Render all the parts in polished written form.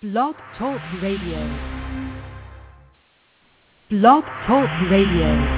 Blog Talk Radio. Blog Talk Radio.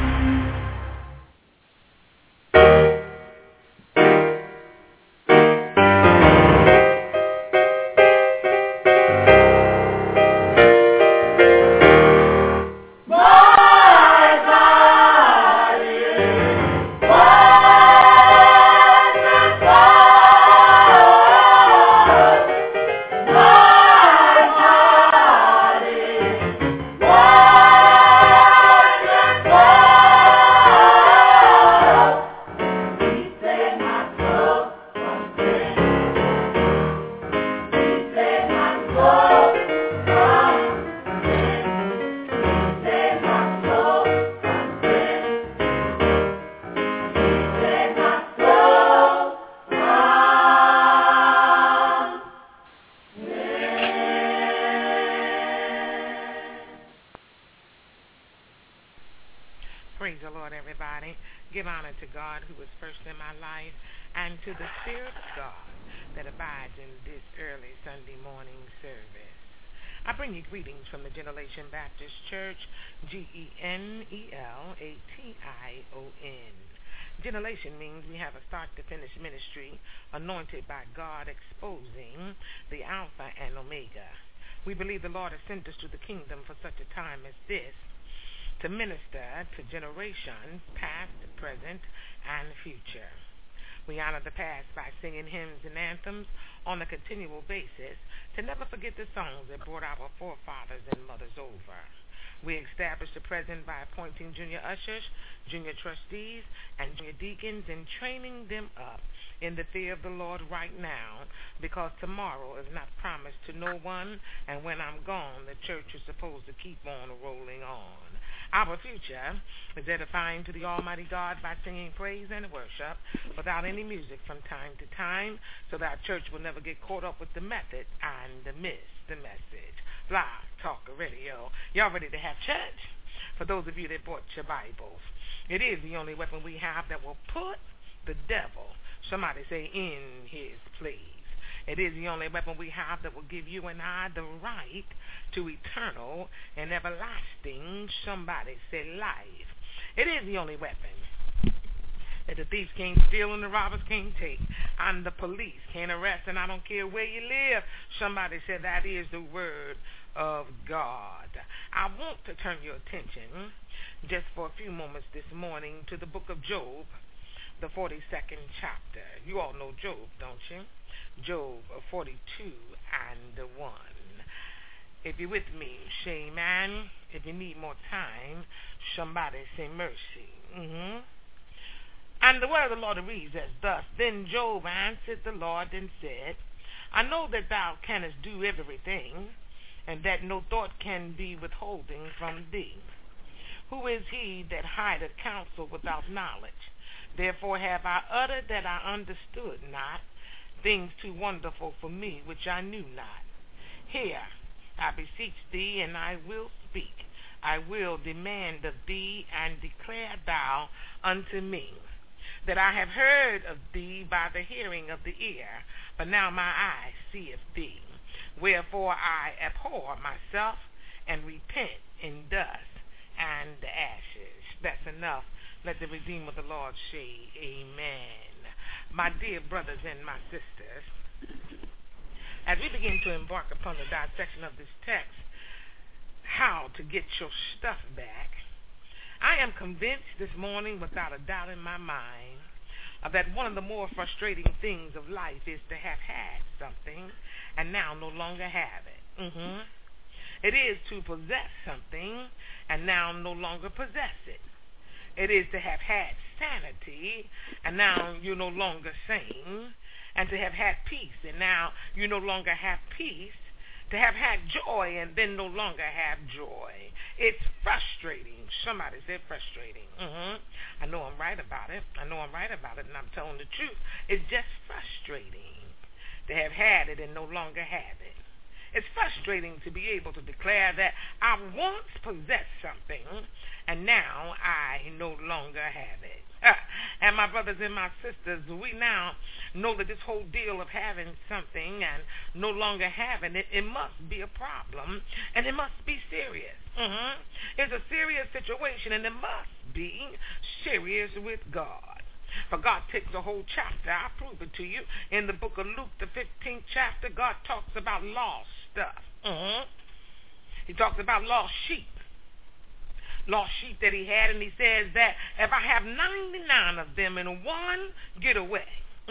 Praise the Lord, everybody. Give honor to God who is first in my life and to the Spirit of God that abides in this early Sunday morning service. I bring you greetings from the Generation Baptist Church, Genelation. Generation means we have a start-to-finish ministry anointed by God, exposing the Alpha and Omega. We believe the Lord has sent us to the kingdom for such a time as this, to minister to generations past, present, and future. We honor the past by singing hymns and anthems on a continual basis to never forget the songs that brought our forefathers and mothers over. We establish the present by appointing junior ushers, junior trustees, and junior deacons and training them up in the fear of the Lord right now, because tomorrow is not promised to no one, and when I'm gone, the church is supposed to keep on rolling on. Our future is edifying to the Almighty God by singing praise and worship without any music from time to time, so that church will never get caught up with the method and miss the message. Blog Talk Radio. Y'all ready to have church? For those of you that bought your Bibles, it is the only weapon we have that will put the devil, somebody say, in his place. It is the only weapon we have that will give you and I the right to eternal and everlasting, somebody say, life. It is the only weapon that the thieves can't steal and the robbers can't take, and the police can't arrest, and I don't care where you live. Somebody said that is the word of God. I want to turn your attention just for a few moments this morning to the book of Job, the 42nd chapter. You all know Job, don't you? Job 42 and 1. If you're with me, say amen. If you need more time, somebody say mercy. And the word of the Lord reads as thus: Then Job answered the Lord and said, I know that thou canst do everything, and that no thought can be withholding from thee. Who is he that hideth counsel without knowledge? Therefore have I uttered that I understood not, things too wonderful for me which I knew not. Hear, I beseech thee, and I will speak. I will demand of thee, and declare thou unto me, that I have heard of thee by the hearing of the ear, but now my eye seeth thee. Wherefore I abhor myself, and repent in dust and ashes. That's enough. Let the Redeemer of the Lord say amen. My dear brothers and my sisters, as we begin to embark upon the dissection of this text, how to get your stuff back, I am convinced this morning, without a doubt in my mind, that one of the more frustrating things of life is to have had something and now no longer have it. It is to possess something and now no longer possess it. It is to have had sanity and now you're no longer sane, and to have had peace and now you no longer have peace, to have had joy and then no longer have joy. It's frustrating. Somebody said frustrating. I know I'm right about it. and I'm telling the truth. It's just frustrating to have had it and no longer have it. It's frustrating to be able to declare that I once possessed something and now I no longer have it. And my brothers and my sisters, we now know that this whole deal of having something and no longer having it, it must be a problem and it must be serious. It's a serious situation and it must be serious with God. For God takes a whole chapter, I'll prove it to you, in the book of Luke, the 15th chapter. God talks about lost stuff. He talks about lost sheep that he had, and he says that if I have 99 of them and one get away,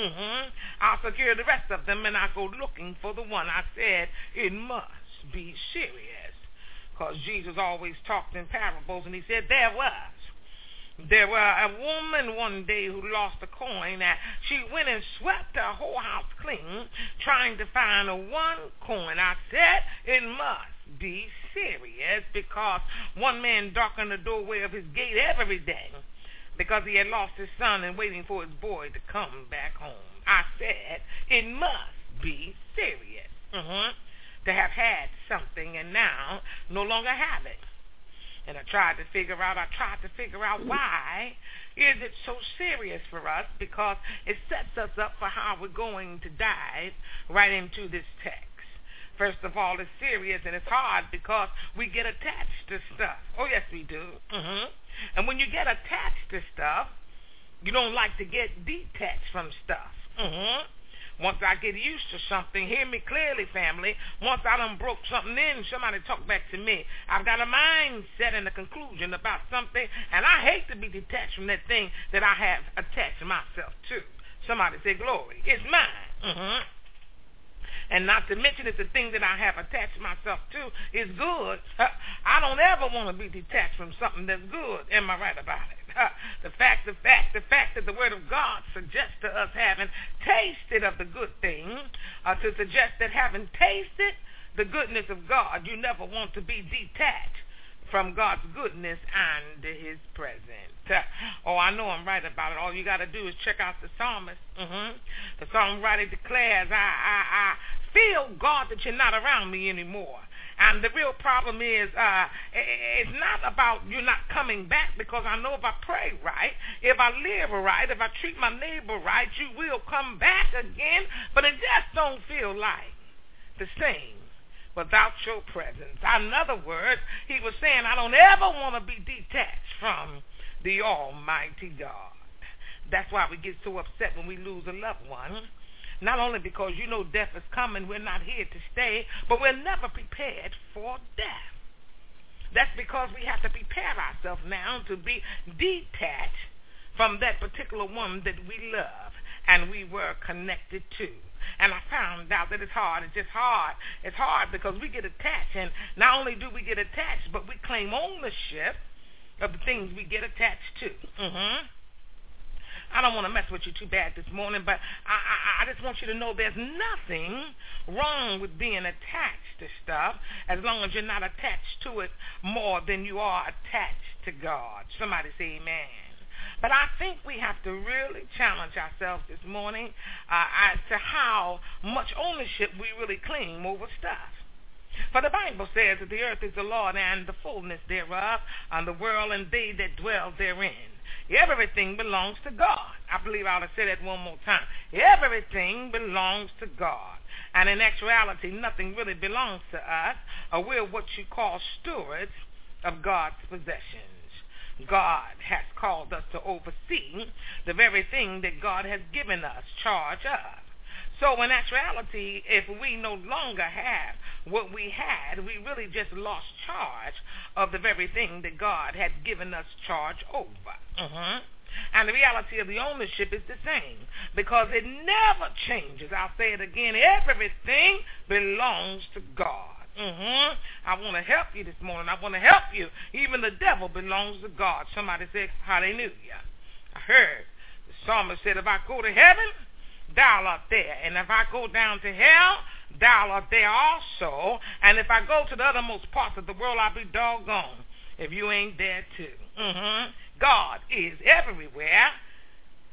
I'll secure the rest of them and I go looking for the one. I said it must be serious, because Jesus always talked in parables, and he said there were a woman one day who lost a coin, and she went and swept her whole house clean trying to find a one coin. I said it must be serious, because one man darkened the doorway of his gate every day because he had lost his son and waiting for his boy to come back home. I said it must be serious to have had something and now no longer have it. And I tried to figure out why is it so serious for us, because it sets us up for how we're going to dive right into this text. First of all, it's serious and it's hard because we get attached to stuff. Oh, yes, we do. And when you get attached to stuff, you don't like to get detached from stuff. Once I get used to something, hear me clearly, family, once I done broke something in, somebody talk back to me. I've got a mindset and a conclusion about something, and I hate to be detached from that thing that I have attached myself to. Somebody say, glory, it's mine. And not to mention, if the thing that I have attached myself to is good, I don't ever want to be detached from something that's good. Am I right about it? The fact that the Word of God suggests to us having tasted of the good thing, to suggest that having tasted the goodness of God, you never want to be detached from God's goodness and his presence. Oh, I know I'm right about it. All you got to do is check out the psalmist. The songwriter declares, I feel, God, that you're not around me anymore. And the real problem is, it's not about you not coming back, because I know if I pray right, if I live right, if I treat my neighbor right, you will come back again, but it just don't feel like the same without your presence. In other words, he was saying, I don't ever want to be detached from the Almighty God. That's why we get so upset when we lose a loved one. Not only because you know death is coming, we're not here to stay, but we're never prepared for death. That's because we have to prepare ourselves now to be detached from that particular one that we love and we were connected to. And I found out that it's hard. It's just hard. It's hard because we get attached, and not only do we get attached, but we claim ownership of the things we get attached to. I don't want to mess with you too bad this morning, but I just want you to know there's nothing wrong with being attached to stuff as long as you're not attached to it more than you are attached to God. Somebody say amen. But I think we have to really challenge ourselves this morning as to how much ownership we really claim over stuff. For the Bible says that the earth is the Lord and the fullness thereof, and the world and they that dwell therein. Everything belongs to God. I believe I ought to say that one more time. Everything belongs to God. And in actuality, nothing really belongs to us. We're what you call stewards of God's possessions. God has called us to oversee the very thing that God has given us charge of. So in actuality, if we no longer have what we had, we really just lost charge of the very thing that God had given us charge over. And the reality of the ownership is the same, because it never changes. I'll say it again. Everything belongs to God. I want to help you this morning. I want to help you. Even the devil belongs to God. Somebody said, hallelujah. I heard the psalmist said, if I go to heaven, thou art there. And if I go down to hell, thou art there also. And if I go to the uttermost parts of the world, I'll be doggone if you ain't there too. God is everywhere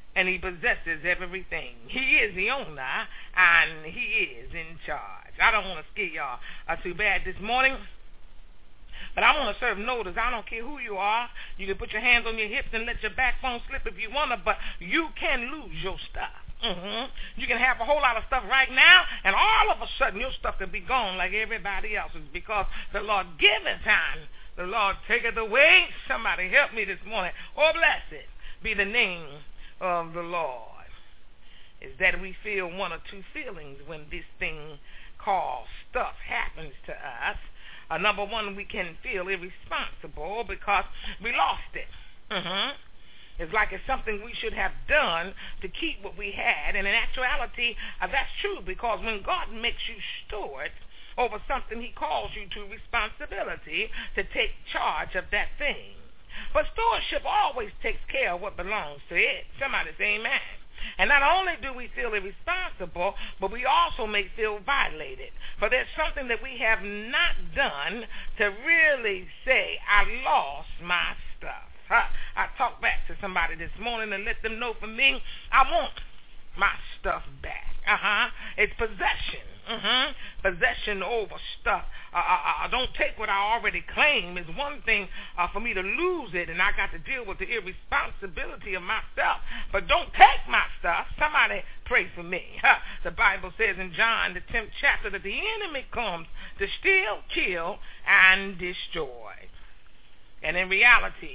and he possesses everything. He is the owner, and he is in charge. I don't want to scare y'all too bad this morning, but I want to serve notice. I don't care who you are. You can put your hands on your hips and let your backbone slip if you want to, but you can lose your stuff. You can have a whole lot of stuff right now, and all of a sudden your stuff can be gone like everybody else's, because the Lord giveth and the Lord taketh away. Somebody help me this morning. Oh, blessed be the name of the Lord. Is that we feel one or two feelings when this thing called stuff happens to us. Number one, we can feel irresponsible because we lost it. It's like it's something we should have done to keep what we had. And in actuality, that's true, because when God makes you steward over something, he calls you to responsibility to take charge of that thing. But stewardship always takes care of what belongs to it. Somebody say amen. And not only do we feel irresponsible, but we also may feel violated. For there's something that we have not done to really say, I lost my stuff. I talked back to somebody this morning and let them know, for me, I want my stuff back. It's possession. Possession over stuff. Don't take what I already claim. It's one thing for me to lose it, and I got to deal with the irresponsibility of my stuff. But don't take my stuff. Somebody pray for me. The Bible says in John, the 10th chapter, that the enemy comes to steal, kill, and destroy. And in reality,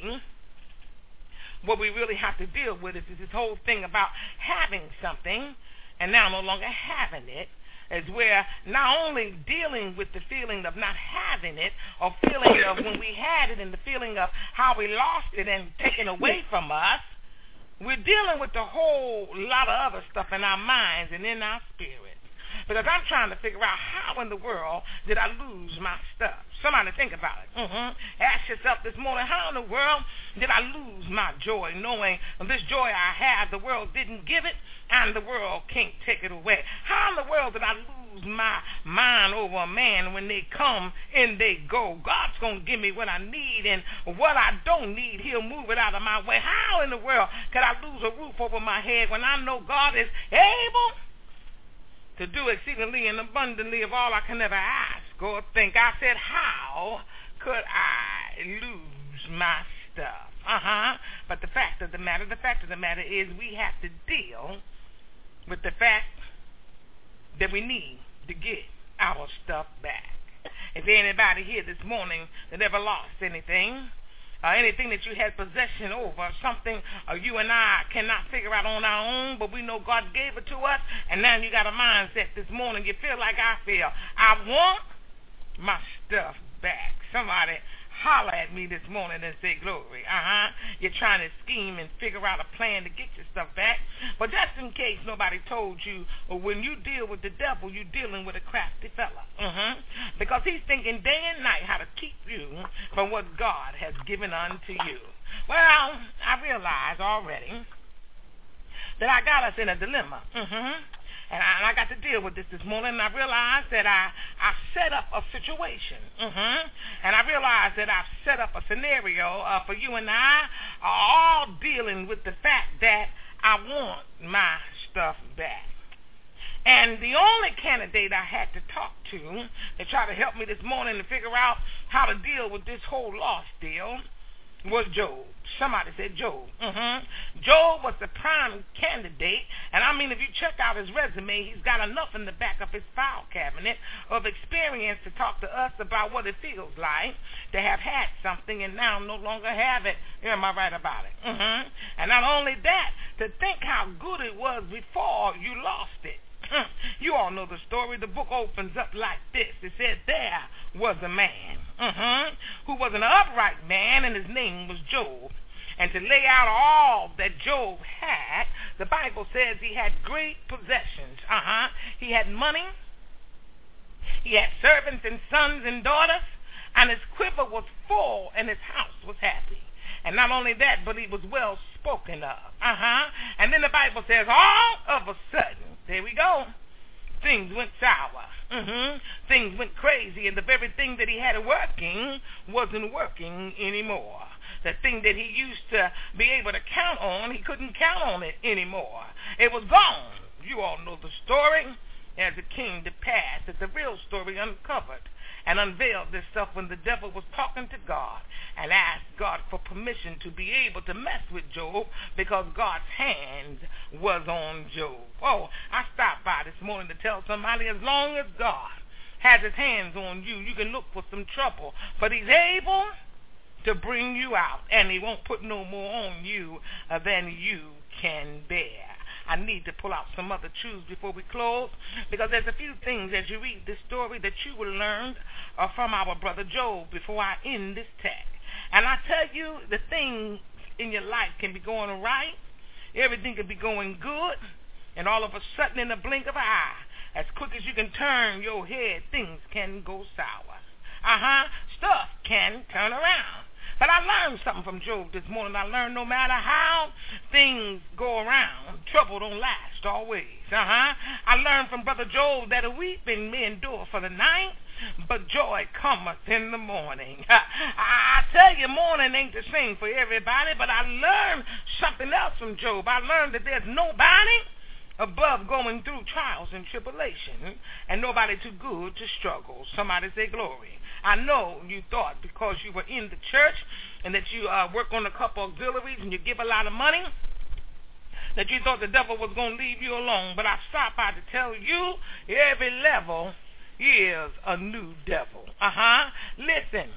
what we really have to deal with is this whole thing about having something and now no longer having it, is where not only dealing with the feeling of not having it, or feeling of when we had it and the feeling of how we lost it and taken away from us, we're dealing with a whole lot of other stuff in our minds and in our spirits. Because I'm trying to figure out, how in the world did I lose my stuff? Somebody think about it. Ask yourself this morning, how in the world did I lose my joy, knowing this joy I have, the world didn't give it, and the world can't take it away? How in the world did I lose my mind over a man? When they come and they go, God's going to give me what I need, and what I don't need, he'll move it out of my way. How in the world could I lose a roof over my head when I know God is able to do exceedingly and abundantly of all I can ever ask or think? I said, how could I lose my stuff? But the fact of the matter is, we have to deal with the fact that we need to get our stuff back. Is there anybody here this morning that ever lost anything? Anything that you had possession over, something you and I cannot figure out on our own, but we know God gave it to us, and now you got a mindset this morning. You feel like I feel. I want my stuff back. Somebody holler at me this morning and say, glory. You're trying to scheme and figure out a plan to get your stuff back. But just in case nobody told you, when you deal with the devil, you're dealing with a crafty fella. Because he's thinking day and night how to keep you from what God has given unto you. Well, I realize already that I got us in a dilemma. And I got to deal with this morning, and I realized that I set up a situation. And I realized that I've set up a scenario for you and I, all dealing with the fact that I want my stuff back. And the only candidate I had to talk to try to help me this morning to figure out how to deal with this whole loss deal was Job. Somebody said Job. Job was the prime candidate, and I mean, if you check out his resume, he's got enough in the back of his file cabinet of experience to talk to us about what it feels like to have had something and now no longer have it. Am I right about it? And not only that, to think how good it was before you lost it. You all know the story. The book opens up like this. It said, there was a man who was an upright man, and his name was Job. And to lay out all that Job had, the Bible says he had great possessions. He had money. He had servants and sons and daughters, and his quiver was full, and his house was happy. And not only that, but he was well spoken of. And then the Bible says, all of a sudden, there we go, things went sour. Things went crazy, and the very thing that he had working wasn't working anymore. The thing that he used to be able to count on, he couldn't count on it anymore. It was gone. You all know the story. As it came to pass that the real story uncovered and unveiled itself when the devil was talking to God and asked God for permission to be able to mess with Job because God's hand was on Job. Oh, I stopped by this morning to tell somebody, as long as God has his hands on you, you can look for some trouble, but he's able to bring you out, and he won't put no more on you than you can bear. I need to pull out some other truths before we close, because there's a few things as you read this story that you will learn from our brother Job before I end this text. And I tell you, the things in your life can be going right, everything can be going good, and all of a sudden in the blink of an eye, as quick as you can turn your head, things can go sour. Stuff can turn around. But I learned something from Job this morning. I learned no matter how things go around, trouble don't last always. I learned from Brother Job that a weeping may endure for the night, but joy cometh in the morning. I tell you, morning ain't the same for everybody, but I learned something else from Job. I learned that there's nobody above going through trials and tribulation, and nobody too good to struggle. Somebody say glory. I know you thought because you were in the church and that you work on a couple auxiliaries and you give a lot of money, that you thought the devil was going to leave you alone. But I stopped by to tell you, every level is a new devil. Listen,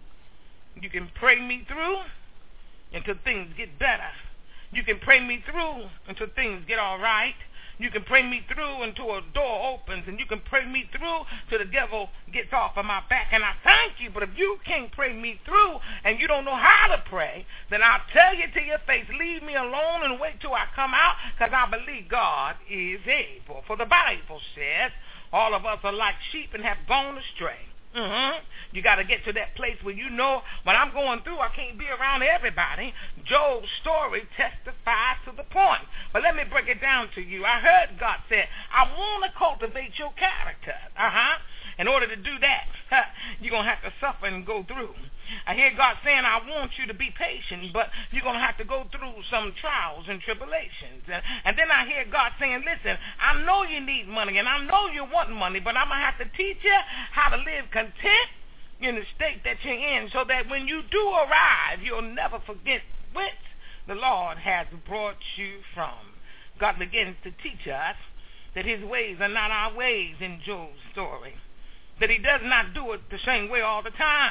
you can pray me through until things get better. You can pray me through until things get all right. You can pray me through until a door opens, and you can pray me through till the devil gets off of my back. And I thank you, but if you can't pray me through and you don't know how to pray, then I'll tell you to your face, leave me alone and wait till I come out, because I believe God is able. For the Bible says, all of us are like sheep and have gone astray. You got to get to that place where you know, when I'm going through, I can't be around everybody. Job's story testifies to the point. But let me break it down to you. I heard God say, I want to cultivate your character. In order to do that, you're going to have to suffer and go through. I hear God saying, I want you to be patient, but you're going to have to go through some trials and tribulations. And then I hear God saying, listen, I know you need money, and I know you want money, but I'm going to have to teach you how to live content in the state that you're in, so that when you do arrive, you'll never forget whence the Lord has brought you from. God begins to teach us that his ways are not our ways in Job's story, that he does not do it the same way all the time.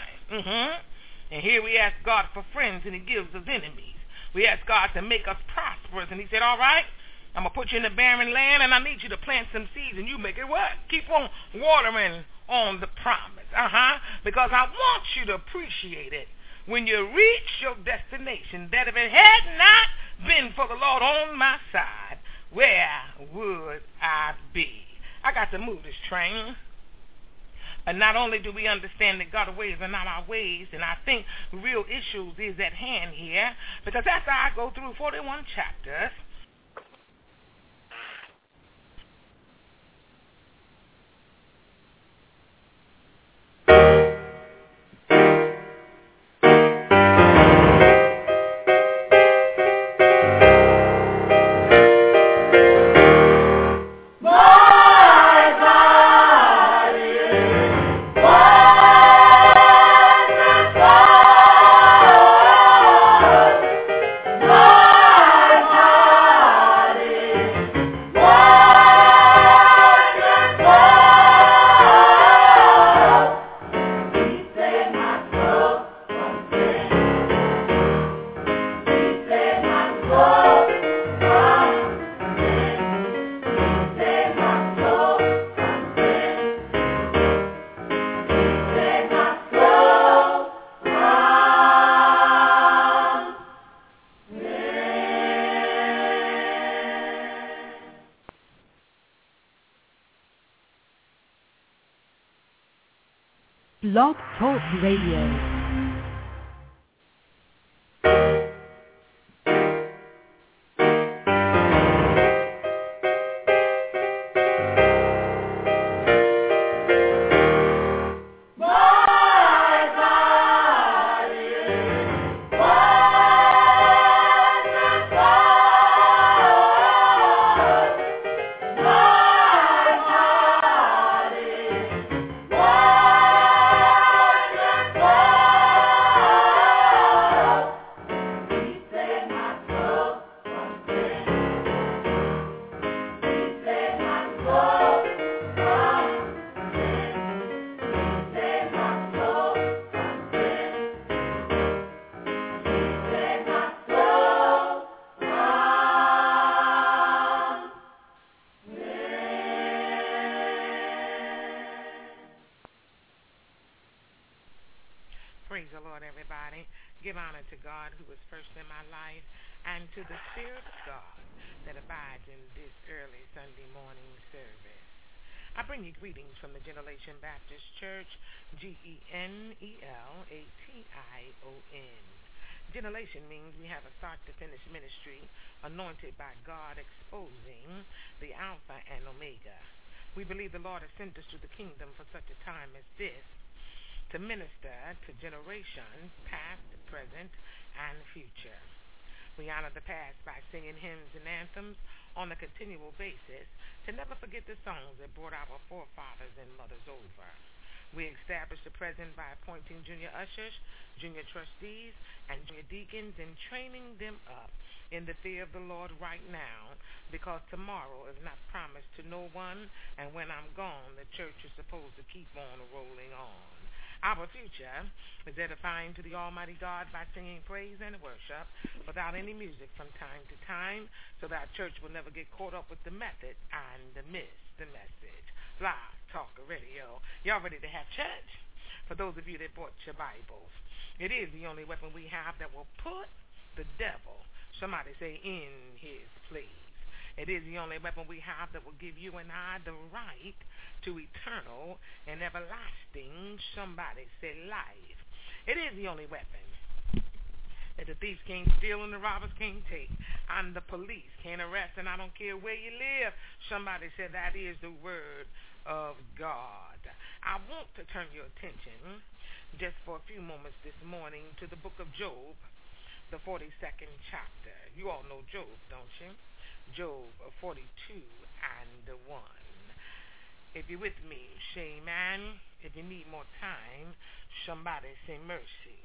And here we ask God for friends, and he gives us enemies. We ask God to make us prosperous, and he said, all right, I'm going to put you in a barren land, and I need you to plant some seeds, and you make it work. Keep on watering on the promise. Because I want you to appreciate it when you reach your destination, that if it had not been for the Lord on my side, where would I be? I got to move this train. And not only do we understand that God's ways are not our ways, and I think real issues is at hand here, because after I go through 41 chapters, Blog Talk Radio. My body, Praise the Lord, everybody. Give honor to God who is first in my life and to the Spirit of God that abides in this early Sunday morning service. I bring you greetings from the Generation Baptist Church, Genelation. Generation means we have a start-to-finish ministry anointed by God, exposing the Alpha and Omega. We believe the Lord has sent us to the kingdom for such a time as this, to minister to generations past, present, and future. We honor the past by singing hymns and anthems on a continual basis to never forget the songs that brought our forefathers and mothers over. We establish the present by appointing junior ushers, junior trustees, and junior deacons and training them up in the fear of the Lord right now, because tomorrow is not promised to no one, and when I'm gone, the church is supposed to keep on rolling on. Our future is edifying to the Almighty God by singing praise and worship without any music from time to time, so that church will never get caught up with the method and miss the message. Live talk radio. Y'all ready to have church? For those of you that bought your Bibles, it is the only weapon we have that will put the devil, somebody say, in his place. It is the only weapon we have that will give you and I the right to eternal and everlasting, somebody say, life. It is the only weapon that the thieves can't steal and the robbers can't take, and the police can't arrest, and I don't care where you live. Somebody said that is the word of God. I want to turn your attention just for a few moments this morning to the book of Job, the 42nd chapter. You all know Job, don't you? Job 42 and 1. If you're with me, say amen. If you need more time, somebody say mercy.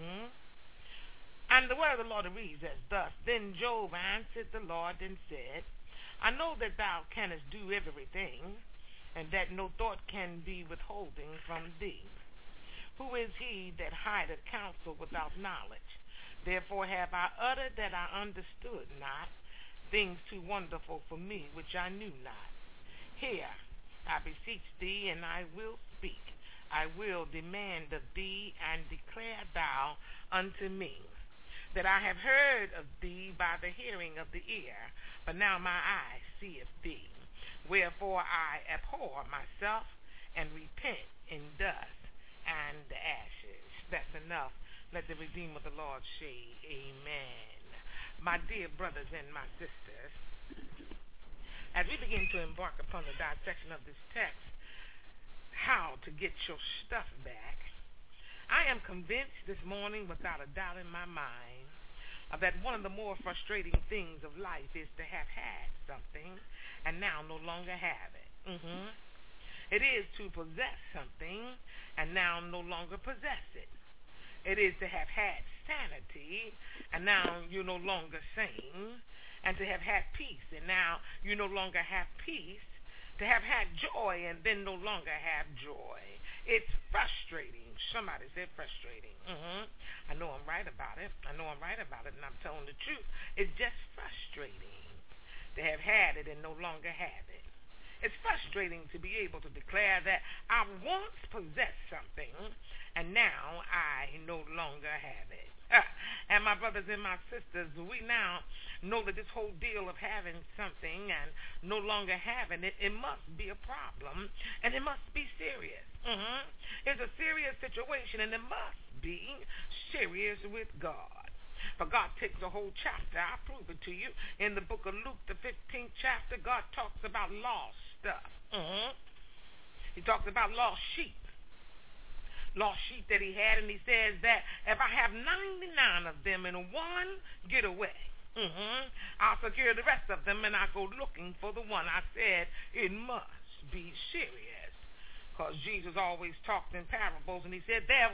And the word of the Lord reads as thus: Then Job answered the Lord and said, I know that thou canst do everything, and that no thought can be withholding from thee. Who is he that hideth counsel without knowledge? Therefore have I uttered that I understood not, things too wonderful for me which I knew not. Hear, I beseech thee, and I will speak. I will demand of thee, and declare thou unto me, that I have heard of thee by the hearing of the ear, but now my eye seeth thee. Wherefore I abhor myself, and repent in dust and ashes. That's enough. Let the Redeemer of the Lord say amen. My dear brothers and my sisters, as we begin to embark upon the dissection of this text, how to get your stuff back, I am convinced this morning, without a doubt in my mind, that one of the more frustrating things of life is to have had something and now no longer have it. It is to possess something and now no longer possess it. It is to have had sanity, and now you're no longer sane, and to have had peace, and now you no longer have peace, to have had joy, and then no longer have joy. It's frustrating. Somebody said frustrating. I know I'm right about it. And I'm telling the truth. It's just frustrating to have had it and no longer have it. It's frustrating to be able to declare that I once possessed something, and now I no longer have it. And my brothers and my sisters, we now know that this whole deal of having something and no longer having it, it must be a problem, and it must be serious. It's a serious situation, and it must be serious with God. For God takes a whole chapter. I'll prove it to you. In the book of Luke, the 15th chapter, God talks about lost stuff. He talks about lost sheep that he had, and he says that if I have 99 of them and one get away, I'll secure the rest of them and I go looking for the one. I said it must be serious, because Jesus always talked in parables, and he said there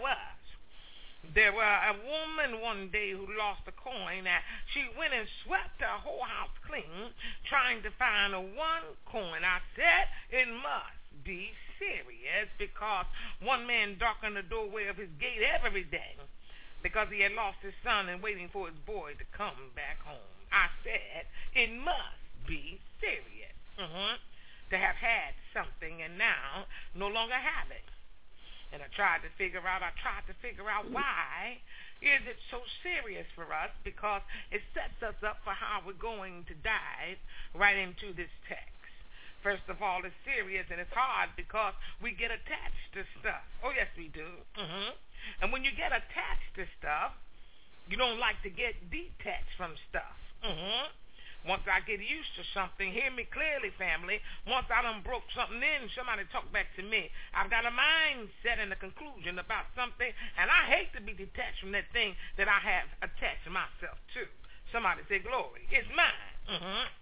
were a woman one day who lost a coin, and she went and swept her whole house clean trying to find a one coin. I said it must be serious, because one man darkened the doorway of his gate every day because he had lost his son and waiting for his boy to come back home. I said it must be serious to have had something and now no longer have it. And I tried to figure out why is it so serious for us, because it sets us up for how we're going to dive right into this text. First of all, it's serious and it's hard because we get attached to stuff. Oh, yes, we do. And when you get attached to stuff, you don't like to get detached from stuff. Once I get used to something, hear me clearly, family, once I done broke something in, somebody talk back to me. I've got a mindset and a conclusion about something, and I hate to be detached from that thing that I have attached myself to. Somebody say, glory, it's mine.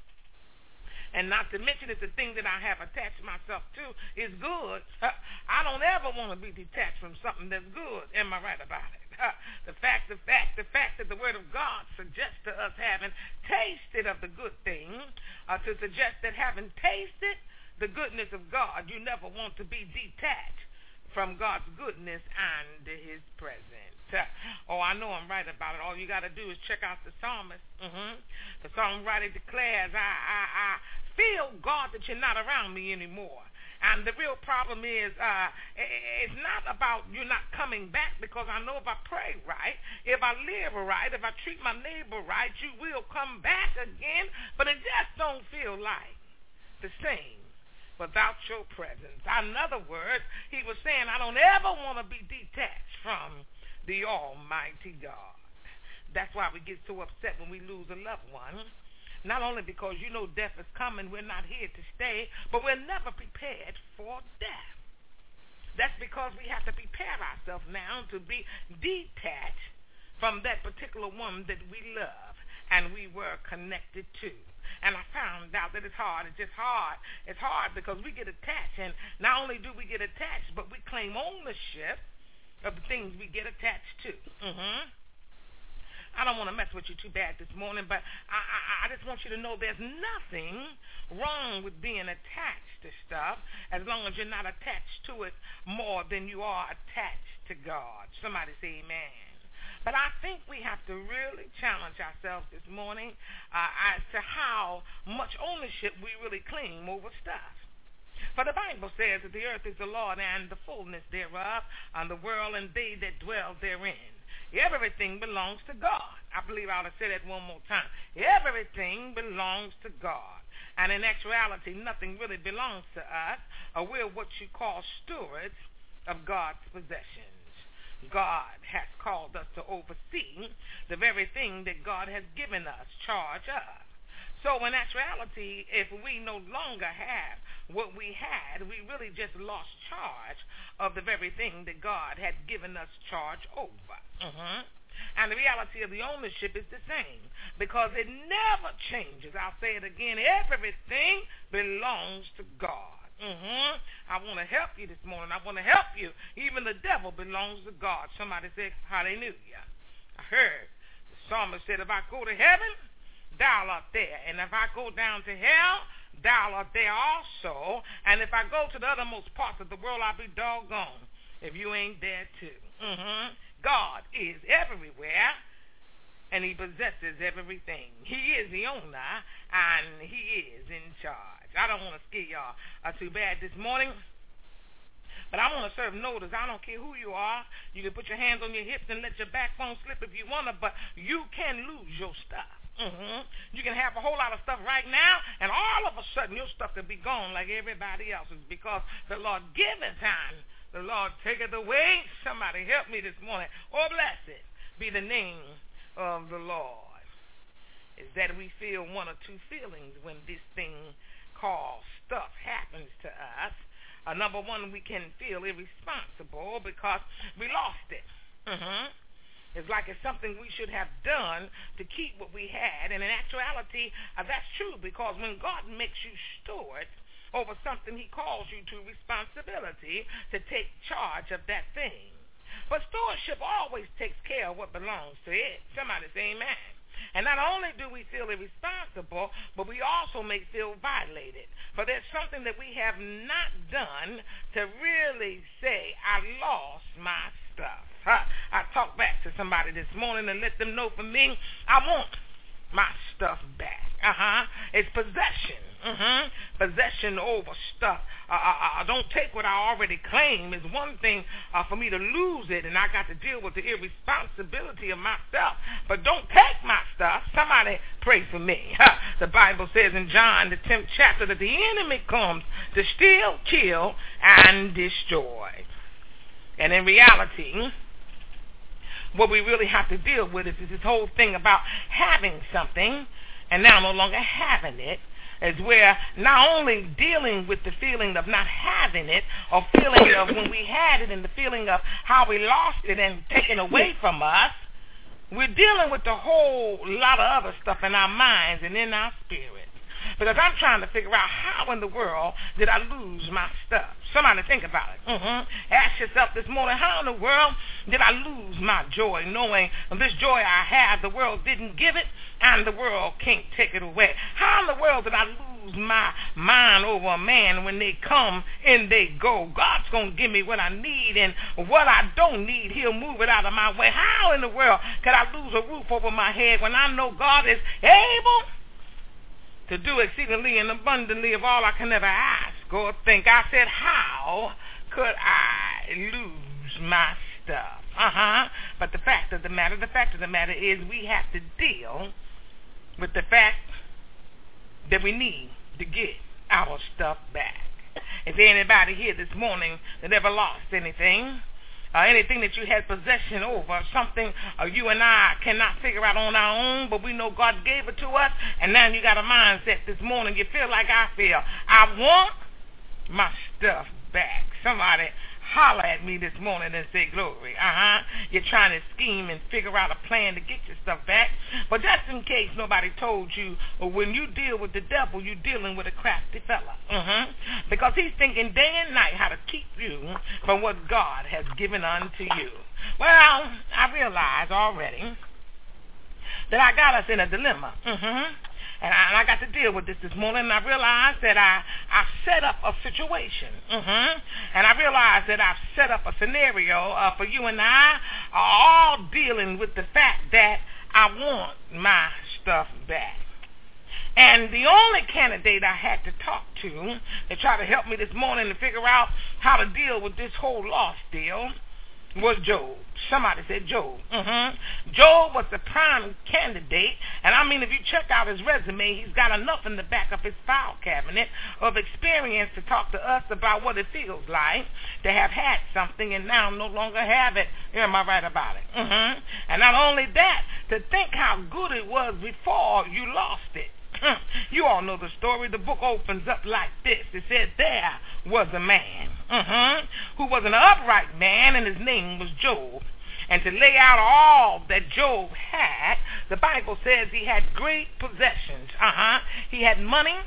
And not to mention, if the thing that I have attached myself to is good, I don't ever want to be detached from something that's good. Am I right about it? The fact that the Word of God suggests to us having tasted of the good thing, to suggest that having tasted the goodness of God, you never want to be detached from God's goodness and His presence. Oh, I know I'm right about it. All you got to do is check out the psalmist. The songwriter declares, I feel, God, that you're not around me anymore. And the real problem is, it's not about you not coming back, because I know if I pray right, if I live right, if I treat my neighbor right, you will come back again. But it just don't feel like the same without your presence. In other words, he was saying, I don't ever want to be detached from the Almighty God. That's why we get so upset when we lose a loved one. Not only because you know death is coming, we're not here to stay, but we're never prepared for death. That's because we have to prepare ourselves now to be detached from that particular one that we love and we were connected to. And I found out that it's hard. It's just hard. It's hard because we get attached, and not only do we get attached, but we claim ownership of the things we get attached to. I don't want to mess with you too bad this morning, but I just want you to know there's nothing wrong with being attached to stuff as long as you're not attached to it more than you are attached to God. Somebody say amen. But I think we have to really challenge ourselves this morning as to how much ownership we really claim over stuff. For the Bible says that the earth is the Lord and the fullness thereof, and the world and they that dwell therein. Everything belongs to God. I believe I ought to say that one more time. Everything belongs to God. And in actuality, nothing really belongs to us. We're what you call stewards of God's possessions. God has called us to oversee the very thing that God has given us charge of. So in actuality, if we no longer have what we had, we really just lost charge of the very thing that God had given us charge over. And the reality of the ownership is the same, because it never changes. I'll say it again. Everything belongs to God. I want to help you this morning. I want to help you. Even the devil belongs to God. Somebody say hallelujah. I heard the psalmist said, if I go to heaven, thou art there. And if I go down to hell, thou art there also. And if I go to the uttermost parts of the world, I'll be doggone if you ain't there too. God is everywhere, and he possesses everything. He is the owner, and he is in charge. I don't want to scare y'all too bad this morning, but I want to serve notice. I don't care who you are. You can put your hands on your hips and let your backbone slip if you want to, but you can lose your stuff. You can have a whole lot of stuff right now, and all of a sudden your stuff can be gone like everybody else's, because the Lord giveth and the Lord taketh away. Somebody help me this morning. Oh, blessed be the name of the Lord. Is that we feel one or two feelings when this thing called stuff happens to us. Number one, we can feel irresponsible because we lost it. It's like it's something we should have done to keep what we had. And in actuality, that's true, because when God makes you steward over something, he calls you to responsibility to take charge of that thing. But stewardship always takes care of what belongs to it. Somebody say amen. And not only do we feel irresponsible, but we also may feel violated. For there's something that we have not done to really say, I lost my stuff. I talked back to somebody this morning and let them know, for me, I want my stuff back. It's possession. Possession over stuff. Don't take what I already claim. It's one thing for me to lose it, and I got to deal with the irresponsibility of my stuff. But don't take my stuff. Somebody pray for me. The Bible says in John, the 10th chapter, that the enemy comes to steal, kill, and destroy. And in reality, what we really have to deal with is this whole thing about having something and now no longer having it, is where not only dealing with the feeling of not having it, or feeling of when we had it and the feeling of how we lost it and taken away from us, we're dealing with a whole lot of other stuff in our minds and in our spirit. Because I'm trying to figure out how in the world did I lose my stuff. Somebody think about it. Ask yourself this morning, how in the world did I lose my joy, knowing this joy I have, the world didn't give it, and the world can't take it away? How in the world did I lose my mind over a man when they come and they go? God's going to give me what I need, and what I don't need, he'll move it out of my way. How in the world could I lose a roof over my head when I know God is able to do exceedingly and abundantly of all I can ever ask or think? I said, how could I lose my stuff? But the fact of the matter is we have to deal with the fact that we need to get our stuff back. Is there anybody here this morning that ever lost anything? Anything that you had possession over, something you and I cannot figure out on our own, but we know God gave it to us, and now you got a mindset this morning. You feel like I feel. I want my stuff back. Somebody holler at me this morning and say, glory. You're trying to scheme and figure out a plan to get your stuff back. But just in case nobody told you, when you deal with the devil, you're dealing with a crafty fella. Because he's thinking day and night how to keep you from what God has given unto you. Well, I realize already that I got us in a dilemma. And I got to deal with this morning, and I realized that I set up a situation. And I realized that I've set up a scenario for you and I, all dealing with the fact that I want my stuff back. And the only candidate I had to talk to try to help me this morning to figure out how to deal with this whole loss deal was Job. Somebody said Job. Job was the prime candidate, and I mean, if you check out his resume, he's got enough in the back of his file cabinet of experience to talk to us about what it feels like to have had something and now no longer have it. Am I right about it? And not only that, to think how good it was before you lost it. You all know the story. The book opens up like this. It said there was a man who was an upright man, and his name was Job. And to lay out all that Job had, the Bible says he had great possessions. He had money.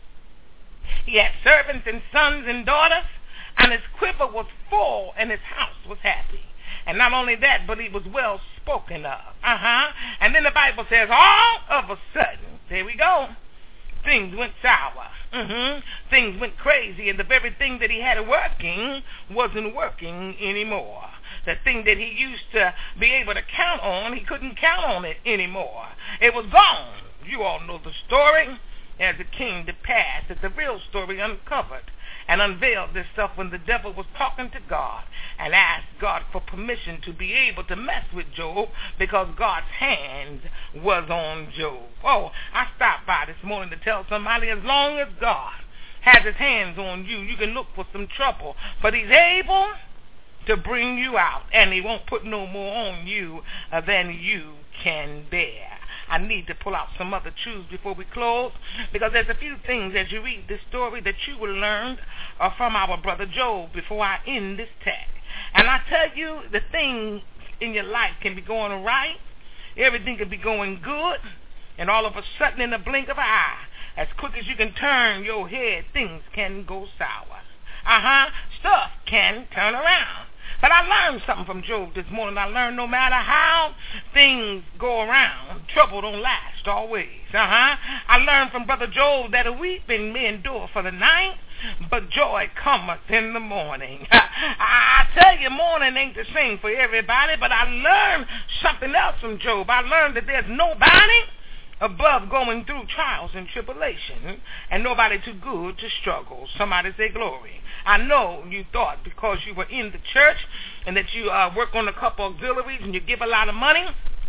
He had servants and sons and daughters, and his quiver was full, and his house was happy. And not only that, but he was well spoken of. And then the Bible says all of a sudden, there we go, things went sour. Things went crazy, and the very thing that he had working wasn't working anymore. The thing that he used to be able to count on, he couldn't count on it anymore. It was gone. You all know the story. As it came to pass that the real story uncovered and unveiled this stuff when the devil was talking to God and asked God for permission to be able to mess with Job because God's hand was on Job. Oh, I stopped by this morning to tell somebody, as long as God has his hands on you, you can look for some trouble, but he's able to bring you out, and he won't put no more on you than you can bear. I need to pull out some other truths before we close, because there's a few things as you read this story that you will learn from our brother Job before I end this text. And I tell you, the things in your life can be going right, everything can be going good, and all of a sudden in the blink of an eye, as quick as you can turn your head, things can go sour. Stuff can turn around. But I learned something from Job this morning. I learned no matter how things go around, trouble don't last always. I learned from Brother Job that a weeping may endure for the night, but joy cometh in the morning. I tell you, morning ain't the same for everybody, but I learned something else from Job. I learned that there's nobody above going through trials and tribulation, and nobody too good to struggle. Somebody say glory. I know you thought because you were in the church and that you work on a couple auxiliaries and you give a lot of money,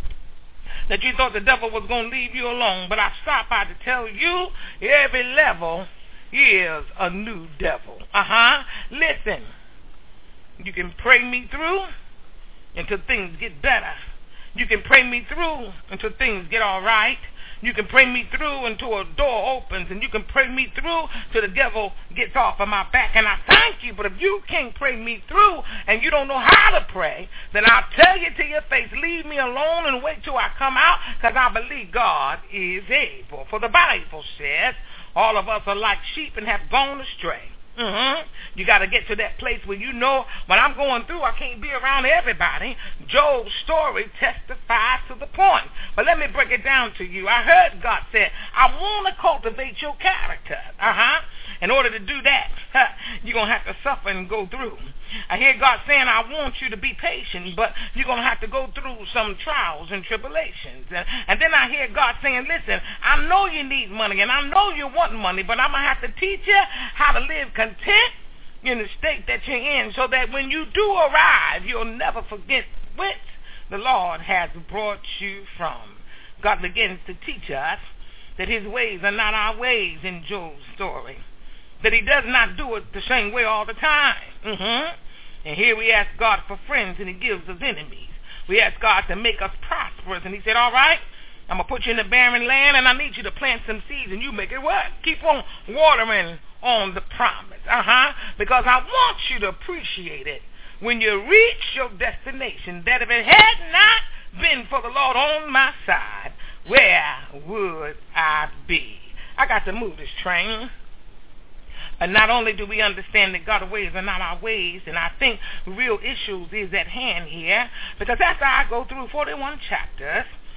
that you thought the devil was going to leave you alone. But I stopped by to tell you, every level is a new devil. Listen, you can pray me through until things get better. You can pray me through until things get all right. You can pray me through until a door opens, and you can pray me through till the devil gets off of my back. And I thank you, but if you can't pray me through and you don't know how to pray, then I'll tell you to your face, leave me alone and wait till I come out, because I believe God is able. For the Bible says, all of us are like sheep and have gone astray. You got to get to that place where you know, when I'm going through, I can't be around everybody. Job's story testifies to the point. But let me break it down to you. I heard God said, I want to cultivate your character. In order to do that, you're going to have to suffer and go through. I hear God saying, I want you to be patient, but you're going to have to go through some trials and tribulations. And then I hear God saying, listen, I know you need money, and I know you want money, but I'm going to have to teach you how to live content in the state that you're in, so that when you do arrive, you'll never forget whence the Lord has brought you from. God begins to teach us that his ways are not our ways in Job's story, that he does not do it the same way all the time. And here we ask God for friends, and he gives us enemies. We ask God to make us prosperous, and he said, all right, I'm going to put you in the barren land, and I need you to plant some seeds, and you make it work. Keep on watering on the promise. Because I want you to appreciate it when you reach your destination, that if it had not been for the Lord on my side, where would I be? I got to move this train. And not only do we understand that God's ways are not our ways, and I think real issues is at hand here, because after I go through 41 chapters,